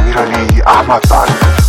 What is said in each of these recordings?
امیرعلی احمدبر.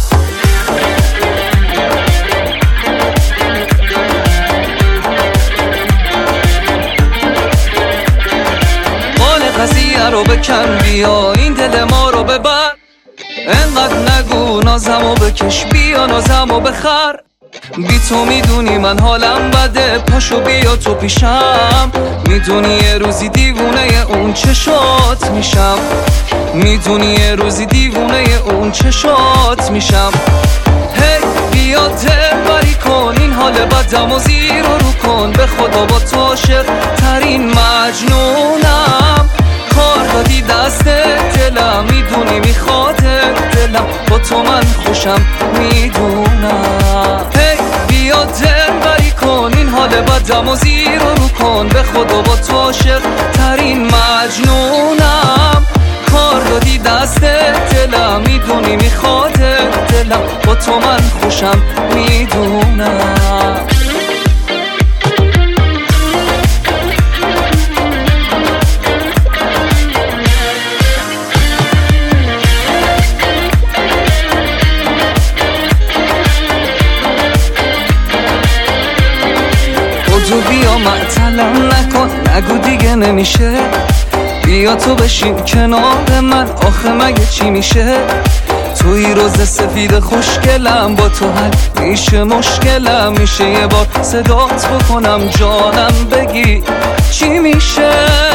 قضیه رو بکن بیا این دل ما رو ببر، انقدر نگو نازمو بکش بیا نازمو بخر. بی تو میدونی من حالم بده، پاشو بیا تو پیشم، میدونی یه روزی دیوونه اون چشات میشم، میدونی یه روزی دیوونه اون چشات میشم. هی بیا دل بری کن این حال بدم و زیر رو کن، به خدا با تو عاشق ترین مجنونم، کار دادی دست دلم، میدونی میخواد دلم، با تو من خوشم میدونم. هی بیا دل بری کن این حال بدم و زیر رو کن، به خدا با تو عاشق ترین مجنونم، کار دادی دست دلم، میدونی میخواد دلم، با تو من خوشم میدونم. تو بیا معطلم نکن نگو دیگه نمیشه، بیا تو بشین کنار من آخه مگه چی میشه. توی روز سفید خوشگلم با تو حل میشه مشکلم، میشه یه بار صدات بکنم جانم بگی چی میشه.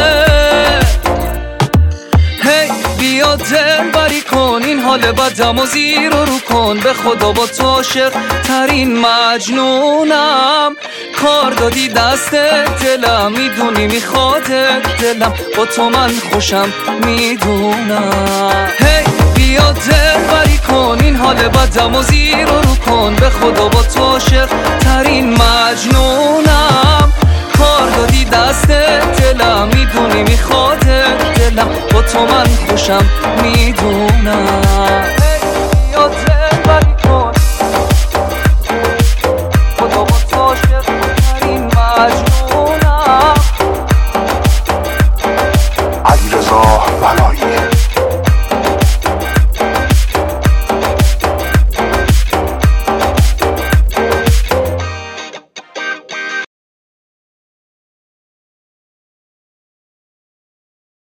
هی بیا دل بری کن این حال بدم و زیر رو کن، به خدا با تو عاشق ترین مجنونم، کار دادی دست دلم، میدونی میخواد دلم، با تو من خوشم میدونم. هی بیا دل بری کن این حال بدم و زیر رو کن، به خدا با تو عاشق ترین مجنونم، کار دادی دست دلم، میدونی میخواد دلم، با تو من خوشم میدونم.